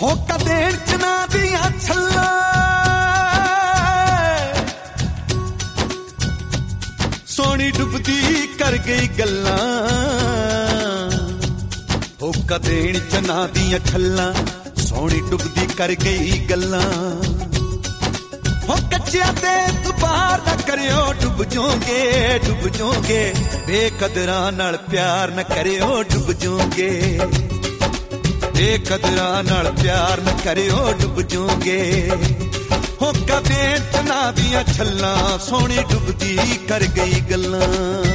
ਹੋਕਾ ਦੇਣ ਚ ਨਾ ਦੀਆਂ ਛੱਲਾਂ ਸੋਹਣੀ ਡੁੱਬਦੀ ਕਰ ਗਈ ਗੱਲਾਂ ਹੋਕਾ ਦੇਣ ਚ ਨਾ ਦੀਆਂ ਛੱਲਾਂ ਸੋਹਣੀ ਡੁੱਬਦੀ ਕਰ ਗਈ ਗੱਲਾਂ ਹੋ ਕੱਚਿਆਂ ਤੇ ਦੁਬਾਰ ਨਾ ਕਰਿਓ ਡੁੱਬ ਜਾਓਗੇ ਬੇਕਦਰਾਂ ਨਾਲ ਪਿਆਰ ਨਾ ਕਰਿਓ ਡੁੱਬ ਜਾਓਗੇ ਬੇਕਦਰਾਂ ਨਾਲ ਪਿਆਰ ਨਾ ਕਰਿਓ ਡੁੱਬ ਜਾਓਗੇ ਹੋਕਾ ਦੇਣ ਚ ਨਾ ਦੀਆਂ ਛੱਲਾਂ ਸੋਹਣੀ ਡੁੱਬਦੀ ਕਰ ਗਈ ਗੱਲਾਂ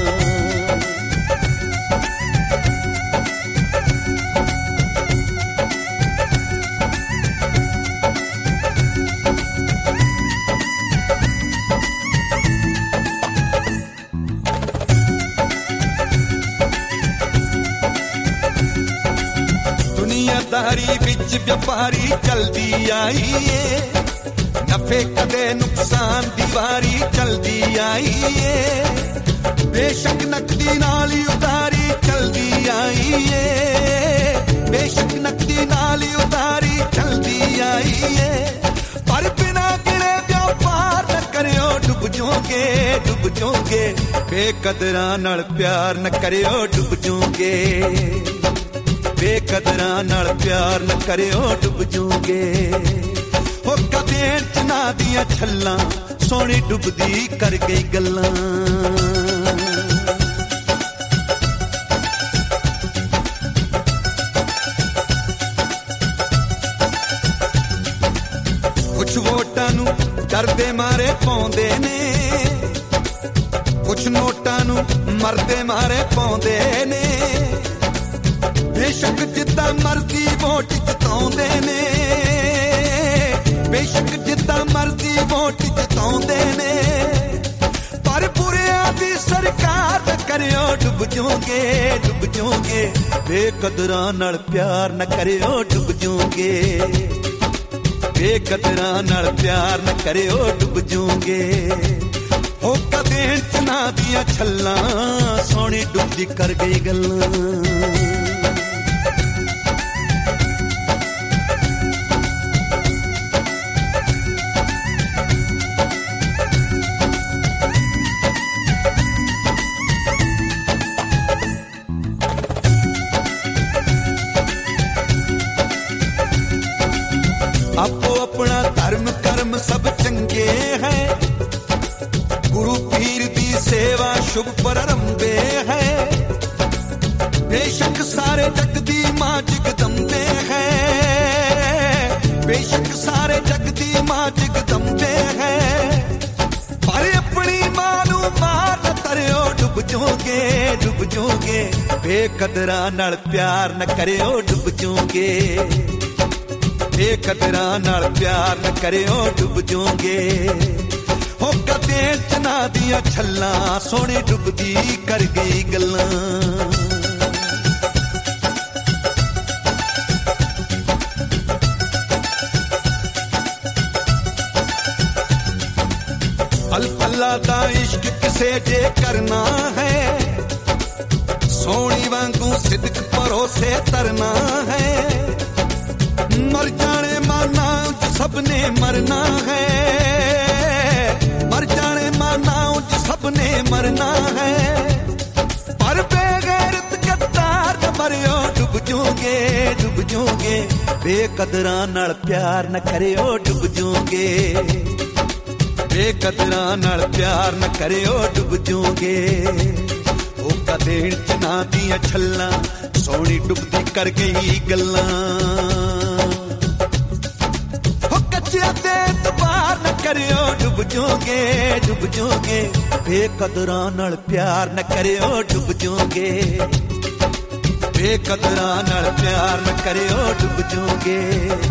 ਦੁਨੀਆਦਾਰੀ ਵਿੱਚ ਵਪਾਰੀ ਚਲਦੀ ਆਈ ਏ ਨਫੇ ਕਦੇ ਨੁਕਸਾਨ ਦੀ ਵਾਰੀ ਚਲਦੀ ਆਈ ਏ ਬੇਸ਼ੱਕ ਨਕਦੀ ਨਾਲ ਹੀ ਉਧਾਰੀ ਚਲਦੀ ਆਈ ਏ ਬੇਸ਼ੱਕ ਨਕਦੀ ਨਾਲ ਹੀ ਉਧਾਰੀ ਚਲਦੀ ਆਈ ਏ ਪਰ ਬਿਨਾਂ ਗਿਣੇ ਵਪਾਰ ਨਾ ਕਰਿਓ ਡੁੱਬ ਜਾਓਗੇ ਬੇਕਦਰਾਂ ਨਾਲ ਪਿਆਰ ਨਾ ਕਰਿਓ ਡੁੱਬ ਜਾਓਗੇ ਬੇਕਦਰਾਂ ਨਾਲ ਪਿਆਰ ਨਾ ਕਰਿਓ ਡੁੱਬ ਜਾਓਗੇ ਹੋਕਾ ਦੇਣ ਚ ਨਾ ਦੀਆਂ ਛੱਲਾਂ ਸੋਹਣੀ ਡੁੱਬਦੀ ਕਰ ਗਈ ਗੱਲਾਂ ਕੁਛ ਵੋਟਾਂ ਨੂੰ ਡਰਦੇ ਮਾਰੇ ਪਾਉਂਦੇ ਨੇ ਕੁਛ ਨੋਟਾਂ ਨੂੰ ਮਰਦੇ ਮਾਰੇ ਪਾਉਂਦੇ ਨੇ ਬੇਸ਼ੱਕ ਜਿੱਦਾਂ ਮਰਜ਼ੀ ਵੋਟ ਜਿਤਾਉਂਦੇ ਨੇ ਬੇਸ਼ੱਕ ਜਿੱਦਾਂ ਮਰਜ਼ੀ ਵੋਟ ਜਿਤਾਉਂਦੇ ਨੇ ਪਰ ਬੁਰਿਆਂ ਦੀ ਸਰਕਾਰ ਨਾ ਕਰਿਓ ਡੁੱਬ ਜਾਓਗੇ ਬੇਕਦਰਾਂ ਨਾਲ ਪਿਆਰ ਨਾ ਕਰਿਓ ਡੁੱਬ ਜਾਓਗੇ ਬੇਕਦਰਾਂ ਨਾਲ ਪਿਆਰ ਨਾ ਕਰਿਓ ਡੁੱਬ ਜਾਓਗੇ ਹੋਕਾ ਦੇਣ ਚ ਨਾ ਦੀਆਂ ਛੱਲਾਂ ਸੋਹਣੀ ਡੁੱਬਦੀ ਕਰ ਗਈ ਗੱਲਾਂ ਆਪੋ ਆਪਣਾ ਧਰਮ ਕਰਮ ਸਭ ਚੰਗੇ ਹੈ ਗੁਰੂ ਪੀਰ ਦੀ ਸੇਵਾ ਸ਼ੁਭ ਪਰਰੰਭੇ ਹੈ ਬੇਸ਼ੱਕ ਸਾਰੇ ਜਗ ਦੀ ਮਾਂ ਜਗਦੰਬੇ ਹੈ ਬੇਸ਼ੱਕ ਸਾਰੇ ਜਗ ਦੀ ਮਾਂ ਜਗਦੰਬੇ ਹੈ ਪਰ ਆਪਣੀ ਮਾਂ ਨੂੰ ਮਾਰ ਨਾ ਤਰਿਓ ਡੁੱਬ ਜਾਓਗੇ ਬੇਕਦਰਾਂ ਨਾਲ ਪਿਆਰ ਨਾ ਕਰਿਓ ਡੁੱਬ ਜਾਓਗੇ ਬੇਕਦਰਾਂ ਨਾਲ ਪਿਆਰ ਨਾ ਕਰਿਓ ਡੁੱਬ ਜਾਓਗੇ ਹੋਕਾ ਦੇਣ ਚ ਨਾ ਦੀਆਂ ਛੱਲਾਂ ਸੋਹਣੀ ਡੁੱਬਦੀ ਕਰ ਗਈ ਗੱਲਾਂ ਅਲਫੱਲਾ ਦਾ ਇਸ਼ਕ ਕਿਸੇ ਜੇ ਕਰਨਾ ਹੈ ਸੋਹਣੀ ਵਾਂਗੂ ਸਿਦਕ ਭਰੋਸੇ ਤਰਨਾ ਹੈ ਮਰ ਜਾਣੇ ਮਾਨਾ ਸਭ ਨੇ ਮਰਨਾ ਹੈ ਮਰ ਜਾਣੇ ਮਾਨਾ ਸਭ ਨੇ ਮਰਨਾ ਹੈ ਪਰ ਬੇਗੈਰਤ ਗੱਦਾਰ ਨਾ ਮਰਿਓ ਡੁੱਬ ਜਾਓਗੇ ਬੇਕਦਰਾਂ ਨਾਲ ਪਿਆਰ ਨਾ ਕਰਿਓ ਡੁੱਬ ਜਾਓਗੇ ਬੇਕਦਰਾਂ ਨਾਲ ਪਿਆਰ ਨਾ ਕਰਿਓ ਡੁੱਬ ਜਾਓਗੇ ਹੋਕਾ ਦੇਣ ਚ ਨਾ ਦੀਆਂ ਛੱਲਾਂ ਸੋਹਣੀ ਡੁੱਬਦੀ ਕਰ ਗਈ ਗੱਲਾਂ ਤੇ ਦੁਬਾਰ ਨਾ ਕਰਿਓ ਡੁੱਬ ਜਾਓਗੇ ਬੇਕਦਰਾਂ ਨਾਲ ਪਿਆਰ ਨਾ ਕਰਿਓ ਡੁੱਬ ਜਾਓਗੇ ਬੇਕਦਰਾਂ ਨਾਲ ਪਿਆਰ ਨਾ ਕਰਿਓ ਡੁੱਬ ਜਾਓਗੇ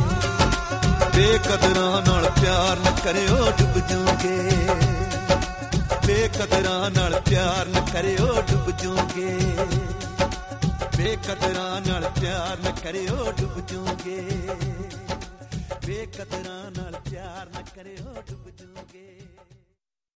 ਬੇਕਦਰਾਂ ਨਾਲ ਪਿਆਰ ਨਾ ਕਰਿਓ ਡੁੱਬ ਜਾਓਗੇ ਬੇਕਦਰਾਂ ਨਾਲ ਪਿਆਰ ਨਾ ਕਰਿਓ ਡੁੱਬ ਜਾਓਗੇ ਬੇਕਦਰਾਂ ਨਾਲ ਪਿਆਰ ਨਾ ਕਰਿਓ ਡੁੱਬ ਜਾਓਗੇ ਬੇਕਦਰਾਂ ਨਾਲ ਪਿਆਰ ਨਾ ਕਰਿਓ ਡੁੱਬ ਜਾਓਗੇ